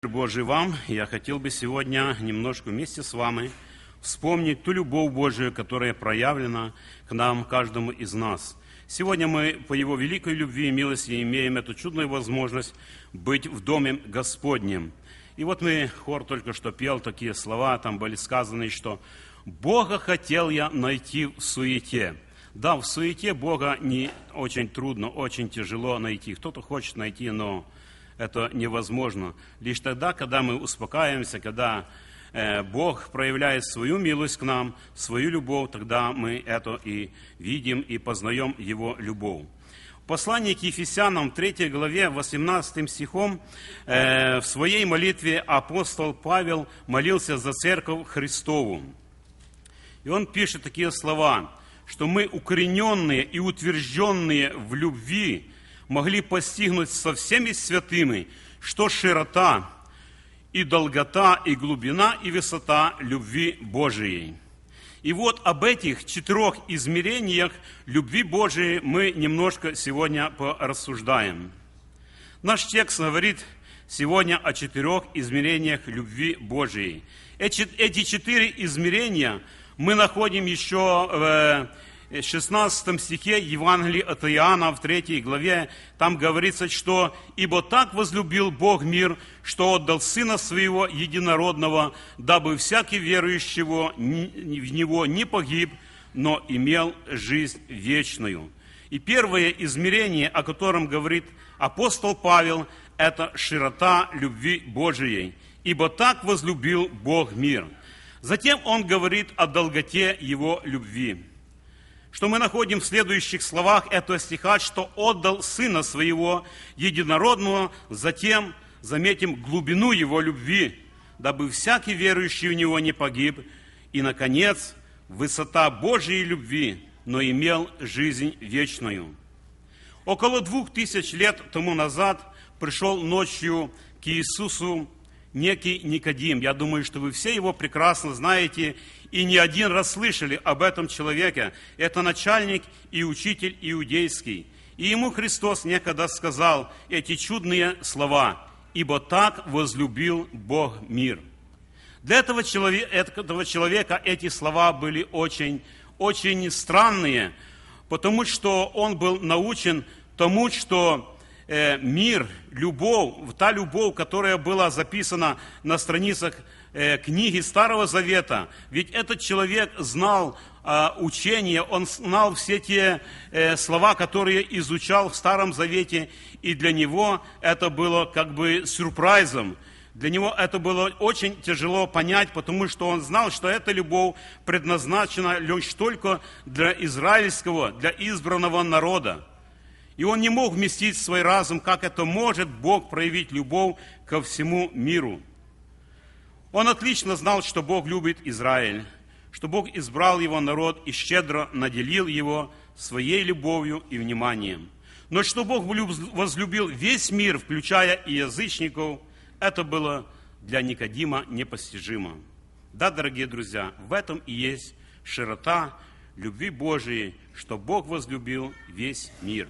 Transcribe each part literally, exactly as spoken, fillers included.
Божий вам, я хотел бы сегодня немножко вместе с вами вспомнить ту любовь Божию, которая проявлена к нам, каждому из нас. Сегодня мы по Его великой любви и милости имеем эту чудную возможность быть в Доме Господнем. И вот мы, хор только что пел такие слова, там были сказаны, что «Бога хотел я найти в суете». Да, в суете Бога не очень трудно, очень тяжело найти. Кто-то хочет найти, но это невозможно. Лишь тогда, когда мы успокаиваемся, когда э, Бог проявляет свою милость к нам, свою любовь, тогда мы это и видим, и познаем Его любовь. В послании к Ефесянам, третьей главе, восемнадцатым стихом, э, в своей молитве апостол Павел молился за церковь Христову. И он пишет такие слова, что мы, укорененные и утвержденные в любви, могли постигнуть со всеми святыми, что широта и долгота, и глубина, и высота любви Божией. И вот об этих четырех измерениях любви Божией мы немножко сегодня порассуждаем. Наш текст говорит сегодня о четырех измерениях любви Божией. Эти, эти четыре измерения мы находим еще в В шестнадцатом стихе Евангелия от Иоанна, в третьей главе, там говорится, что «Ибо так возлюбил Бог мир, что отдал Сына Своего Единородного, дабы всякий верующий в Него не погиб, но имел жизнь вечную». И первое измерение, о котором говорит апостол Павел, это широта любви Божией. «Ибо так возлюбил Бог мир». Затем он говорит о долготе Его любви. Что мы находим в следующих словах этого стиха, что отдал Сына Своего Единородного, затем заметим глубину Его любви, дабы всякий верующий в Него не погиб, и, наконец, высота Божьей любви, но имел жизнь вечную. Около двух тысяч лет тому назад пришел ночью к Иисусу некий Никодим. Я думаю, что вы все его прекрасно знаете и не один раз слышали об этом человеке. Это начальник и учитель иудейский. И ему Христос некогда сказал эти чудные слова: «Ибо так возлюбил Бог мир». Для этого человека, этого человека эти слова были очень, очень странные, потому что он был научен тому, что мир, любовь, та любовь, которая была записана на страницах книги Старого Завета, ведь этот человек знал учение, он знал все те слова, которые изучал в Старом Завете, и для него это было как бы сюрпризом. Для него это было очень тяжело понять, потому что он знал, что эта любовь предназначена лишь только для израильского, для избранного народа. И он не мог вместить в свой разум, как это может Бог проявить любовь ко всему миру. Он отлично знал, что Бог любит Израиль, что Бог избрал его народ и щедро наделил его своей любовью и вниманием. Но что Бог возлюбил весь мир, включая и язычников, это было для Никодима непостижимо. Да, дорогие друзья, в этом и есть широта любви Божией, что Бог возлюбил весь мир.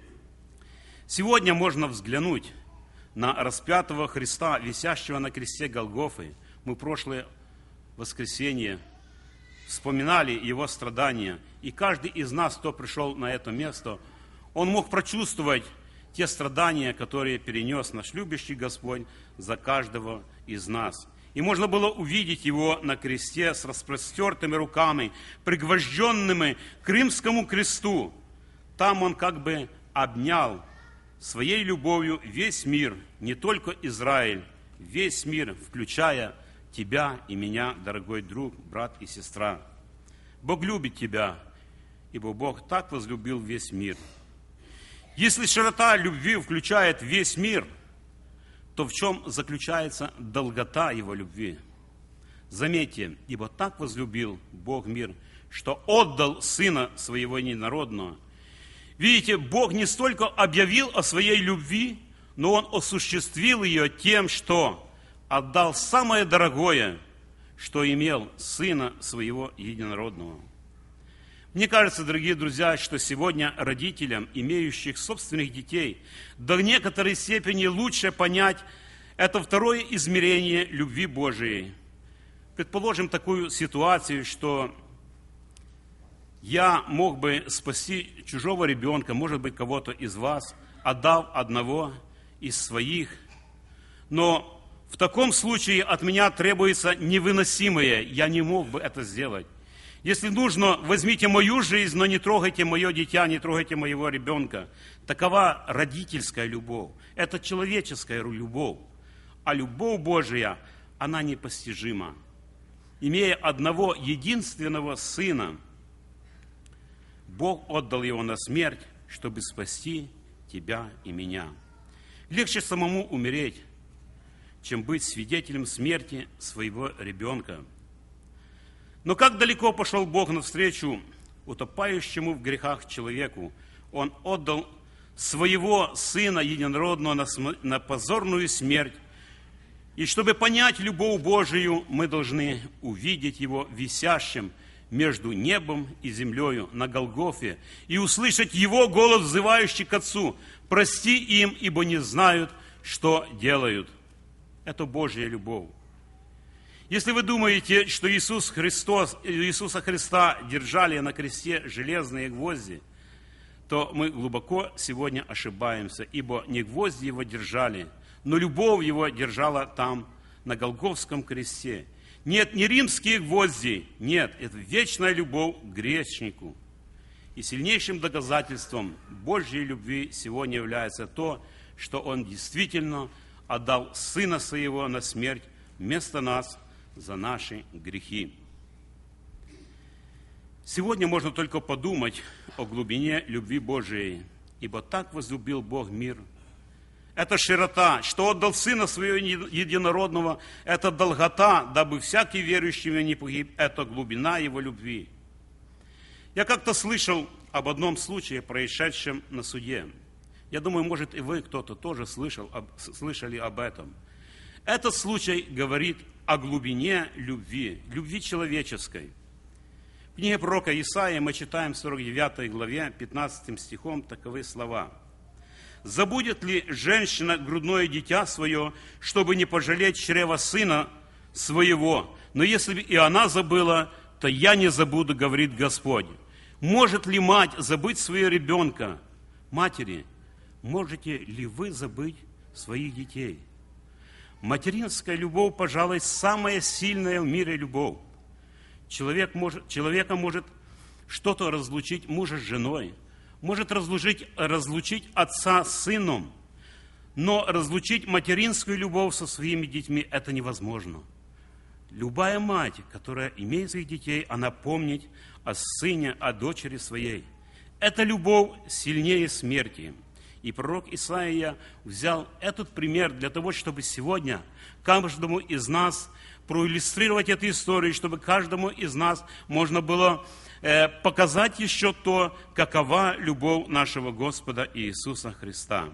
Сегодня можно взглянуть на распятого Христа, висящего на кресте Голгофы. Мы в прошлое воскресенье вспоминали Его страдания. И каждый из нас, кто пришел на это место, он мог прочувствовать те страдания, которые перенес наш любящий Господь за каждого из нас. И можно было увидеть Его на кресте с распростертыми руками, пригвожденными к римскому кресту. Там Он как бы обнял своей любовью весь мир, не только Израиль, весь мир, включая тебя и меня, дорогой друг, брат и сестра. Бог любит тебя, ибо Бог так возлюбил весь мир. Если широта любви включает весь мир, то в чем заключается долгота Его любви? Заметьте, ибо так возлюбил Бог мир, что отдал Сына Своего Единородного. Видите, Бог не столько объявил о своей любви, но Он осуществил ее тем, что отдал самое дорогое, что имел, Сына Своего Единородного. Мне кажется, дорогие друзья, что сегодня родителям, имеющих собственных детей, до некоторой степени лучше понять Это второе измерение любви Божией. Предположим такую ситуацию, что я мог бы спасти чужого ребенка, может быть, кого-то из вас, отдав одного из своих. Но в таком случае от меня требуется невыносимое. Я не мог бы это сделать. Если нужно, возьмите мою жизнь, но не трогайте мое дитя, не трогайте моего ребенка. Такова родительская любовь. Это человеческая любовь. А любовь Божия, она непостижима. Имея одного единственного Сына, Бог отдал Его на смерть, чтобы спасти тебя и меня. Легче самому умереть, чем быть свидетелем смерти своего ребенка. Но как далеко пошел Бог навстречу утопающему в грехах человеку? Он отдал своего Сына единородного на, см... на позорную смерть. И чтобы понять любовь Божию, мы должны увидеть Его висящим между небом и землею на Голгофе и услышать Его голос, взывающий к Отцу: «Прости им, ибо не знают, что делают». Это Божья любовь. Если вы думаете, что Иисус Христос, Иисуса Христа держали на кресте железные гвозди, то мы глубоко сегодня ошибаемся, ибо не гвозди Его держали, но любовь Его держала там, на Голгофском кресте. Нет, не римские гвозди, нет, это вечная любовь к грешнику. И сильнейшим доказательством Божьей любви сегодня является то, что Он действительно отдал Сына Своего на смерть вместо нас за наши грехи. Сегодня можно только подумать о глубине любви Божией, ибо так возлюбил Бог мир. Это широта, что отдал Сына Своего единородного, это долгота, дабы всякий верующий в Него не погиб, это глубина Его любви. Я как-то слышал об одном случае, происшедшем на суде. Я думаю, может, и вы кто-то тоже слышал, об, слышали об этом. Этот случай говорит о глубине любви, любви человеческой. В книге пророка Исаии мы читаем в сорок девятой главе, пятнадцатым стихом таковы слова. «Забудет ли женщина грудное дитя свое, чтобы не пожалеть чрева сына своего? Но если бы и она забыла, то я не забуду, говорит Господь. Может ли мать забыть своего ребенка? Матери, можете ли вы забыть своих детей?» Материнская любовь, пожалуй, самая сильная в мире любовь. Человек может, человека может что-то разлучить мужа с женой, может разлучить, разлучить отца с сыном, но разлучить материнскую любовь со своими детьми – это невозможно. Любая мать, которая имеет своих детей, она помнит о сыне, о дочери своей. Эта любовь сильнее смерти. И пророк Исаия взял этот пример для того, чтобы сегодня каждому из нас проиллюстрировать эту историю, чтобы каждому из нас можно было э, показать еще то, какова любовь нашего Господа Иисуса Христа.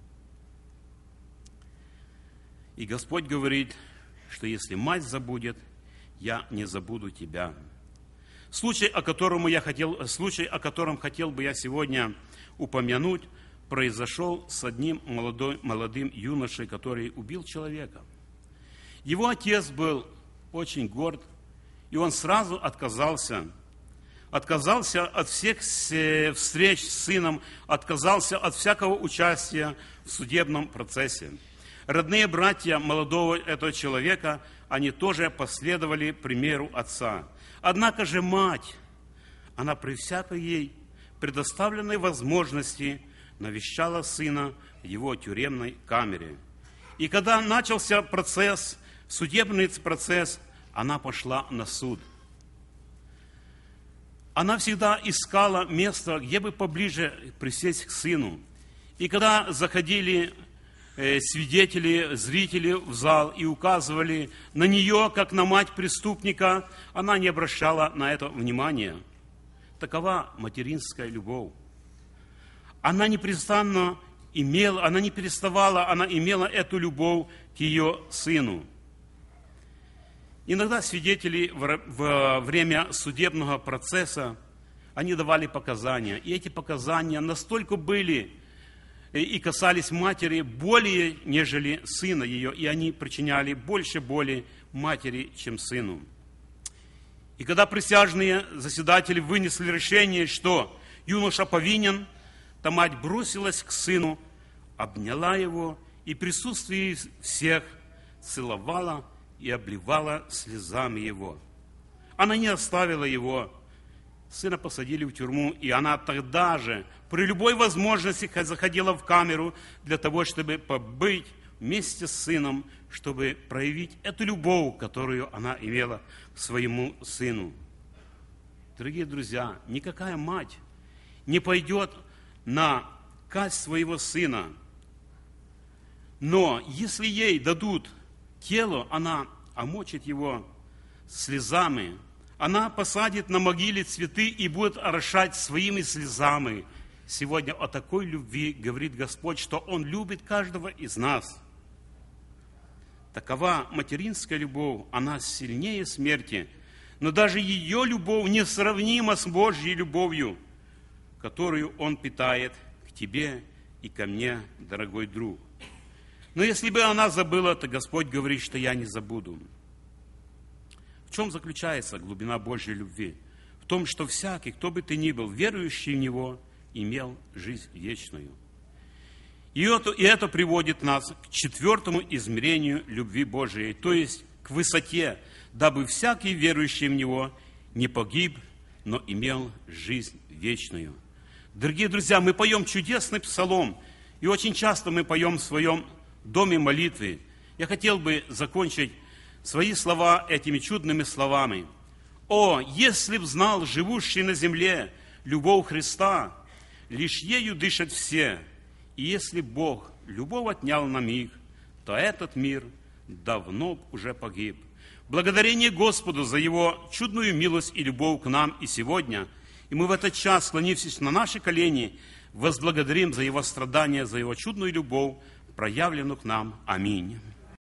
И Господь говорит, что если мать забудет, я не забуду тебя. Случай, о котором я хотел, случай, о котором хотел бы я сегодня упомянуть, произошел с одним молодой, молодым юношей, который убил человека. Его отец был очень горд, и он сразу отказался. Отказался от всех встреч с сыном, отказался от всякого участия в судебном процессе. Родные братья молодого этого человека, они тоже последовали примеру отца. Однако же мать, она при всякой ей предоставленной возможности навещала сына в его тюремной камере. И когда начался процесс, судебный процесс, она пошла на суд. Она всегда искала место, где бы поближе присесть к сыну. И когда заходили свидетели, зрители в зал и указывали на нее, как на мать преступника, она не обращала на это внимания. Такова материнская любовь. Она непрестанно имела, она не переставала, она имела эту любовь к ее сыну. Иногда свидетели во время судебного процесса, они давали показания. И эти показания настолько были и касались матери более, нежели сына ее, и они причиняли больше боли матери, чем сыну. И когда присяжные заседатели вынесли решение, что юноша повинен, то мать бросилась к сыну, обняла его и в присутствии всех целовала и обливала слезами его. Она не оставила его. Сына посадили в тюрьму, и она тогда же при любой возможности заходила в камеру для того, чтобы побыть вместе с сыном, чтобы проявить эту любовь, которую она имела к своему сыну. Дорогие друзья, никакая мать не пойдет на казнь своего сына, но если ей дадут тело, она омочит его слезами, она посадит на могиле цветы и будет орошать своими слезами. Сегодня о такой любви говорит Господь, что Он любит каждого из нас. Такова материнская любовь, она сильнее смерти, но даже ее любовь несравнима с Божьей любовью, которую Он питает к тебе и ко мне, дорогой друг. Но если бы она забыла, то Господь говорит, что я не забуду. В чем заключается глубина Божьей любви? В том, что всякий, кто бы ты ни был, верующий в Него, имел жизнь вечную. И это, и это приводит нас к четвертому измерению любви Божией, то есть к высоте, дабы всякий верующий в Него не погиб, но имел жизнь вечную. Дорогие друзья, мы поем чудесный псалом, и очень часто мы поем в своем доме молитвы. Я хотел бы закончить свои слова этими чудными словами. «О, если б знал живущий на земле любовь Христа, лишь ею дышат все, и если Бог любовь отнял на миг, то этот мир давно уже погиб». Благодарение Господу за Его чудную милость и любовь к нам и сегодня. И мы в этот час, склонившись на наши колени, возблагодарим за Его страдания, за Его чудную любовь, проявленную к нам. Аминь.